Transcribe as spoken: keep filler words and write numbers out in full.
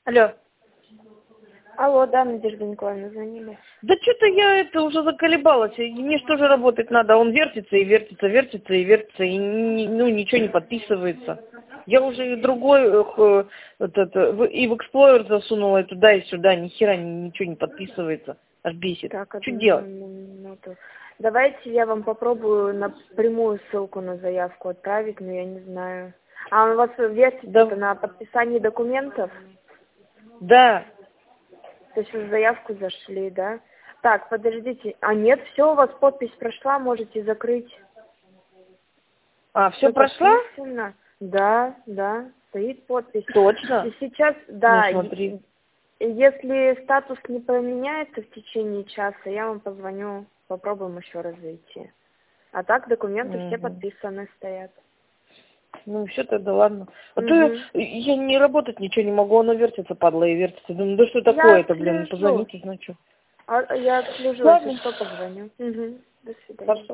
Алло. Алло, да, Надежда Николаевна, звонили. Да что-то я это уже заколебалась. И мне что же работать надо? Он вертится и вертится, вертится и вертится, и ни- ну, ничего не подписывается. Я уже и другой э, этот, э, в- и в Explorer засунула, и туда, и сюда, ни хера ни- ничего не подписывается. Аж бесит. Так, Что одну делать? минуту. Давайте я вам попробую напрямую ссылку на заявку отправить, но я не знаю. А у вас вертится Да. это на подписании документов? Да. То есть вы в заявку зашли, да? Так, подождите. А нет, все, у вас подпись прошла, можете закрыть. А, все Всё прошла? подписано. Да, да, стоит подпись. Точно? И сейчас, Ну, да, смотри. и- если статус не поменяется в течение часа, я вам позвоню, попробуем еще раз зайти. А так документы все Мгм. подписаны стоят. Ну, все тогда ладно. А то я, Угу. я не работать ничего не могу, оно вертится, падла, и вертится. Думаю, да что Я такое-то, блин, отслежу. позвоните, значит. А, я отслежу, если Ладно. что, позвоню. Угу. До свидания. Хорошо.